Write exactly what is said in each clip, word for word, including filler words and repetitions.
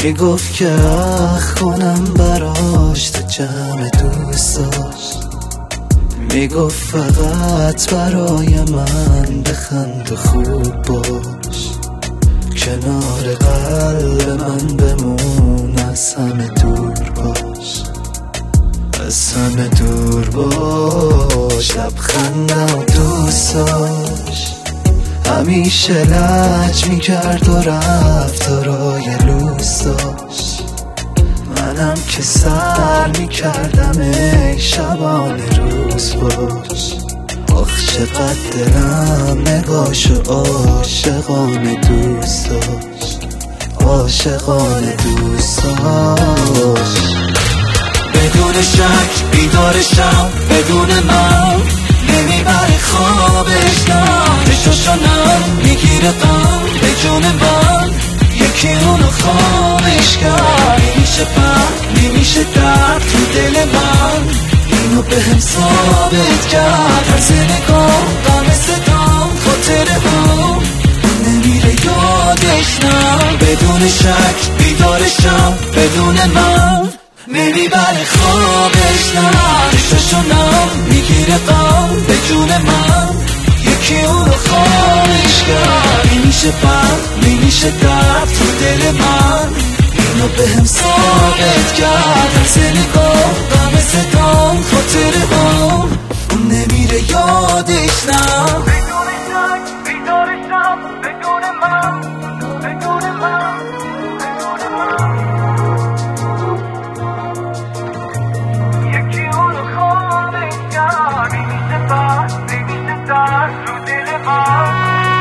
میگفت که اخ کنم براش تو جمع دوستاش، میگفت فقط برای من بخند و خوب باش، کنار قلب من بمون، از همه دور باش، از همه دور باش. لبخندم و دوستاش همیشه لج میکرد و رفتارای لوس داشت، منم که سر میکردم ای شبانه روز باش. آخ چقدر دلم نگاش و عاشقانه دوست داشت، عاشقانه دوست داشت. بدون شک بیدارشم، بدون من نمیبره خوابش، نه چشاشانم میگیره غم به جون من، یکی اونو خامش کرد. نمیشه پر نمیشه درد تو دل من، اینو به هم ثابت کرد. هر نگاه غم صدام خاطر هم نمیره یادش، نه بدون شک بیدارشم، بدون من نمیبره خوابش، نه چشاشانم میگیره غم به جون من، یکی اونو خواهش کرد. نمیشه پر نمیشه درد تو دل من، اینو به هم ثابت کرد. هر نگاه غم صدام خاطر هم نمیره یادش، نه بدون شک بیدارشم، بدون من، بدون من، بدون من، یکی اونو خواهش کرد. نمیشه پر نمیشه درد تو دل من.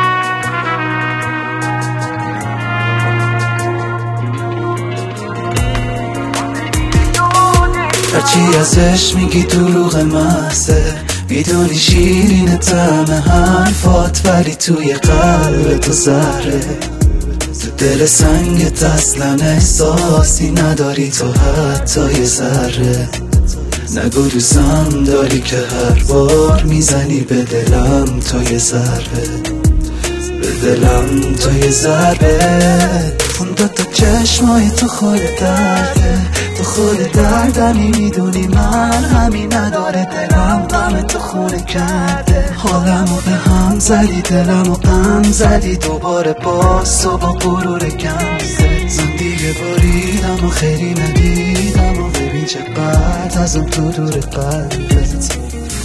هرچی ازش میگی دروغ محضه، میدونی شیرین طعم حرفات، ولی توی قلب تو زهره. تو دل سنگت اصلا احساسی نداری تو حتی یه ذره. نگو دوستم داری که هر بار میزنی به دلم تو یه ضربه، به دلم تو یه ضربه. اون دو تا چشمای تو خود درده، تو خود دردمی، میدونی من همین نداره. دلم غم تو خونه کرده، حالمو به هم زدی، دلمو غم زدی. دوباره باز تو با غرور کم زد، من دیگه باریدم و خیلی ندیدم و ببین چه بد ازم تو دور قلبت.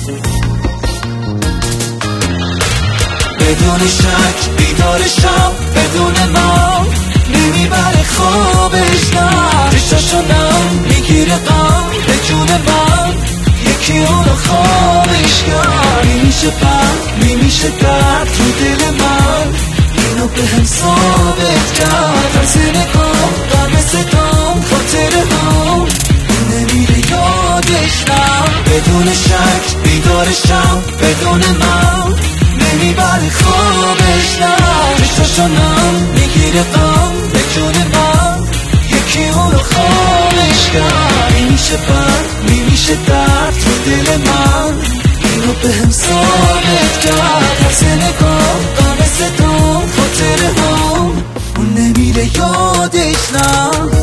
بدون شک بیدارشم، بدون من نمیبره خوابش، نه چشاشانم میگیره غم به جون من، یکی اونو خواهش کرد. نمیشه پر نمیشه درد تو دل من، اینو به هم ثابت کرد. هر نگاه غم صدام خاطر هم نمیره یادش، نه بدون شک بیدارشم، بدون من نمیبره خوابش، نه چشاشانم میگیره غم به جون من، یکی اونو خواهش کرد. نمیشه پر نمیشه درد تو دل من، اینو به هم ثابت کرد. هر نگاه غم صدام خاطر هم نمیره یادش، نه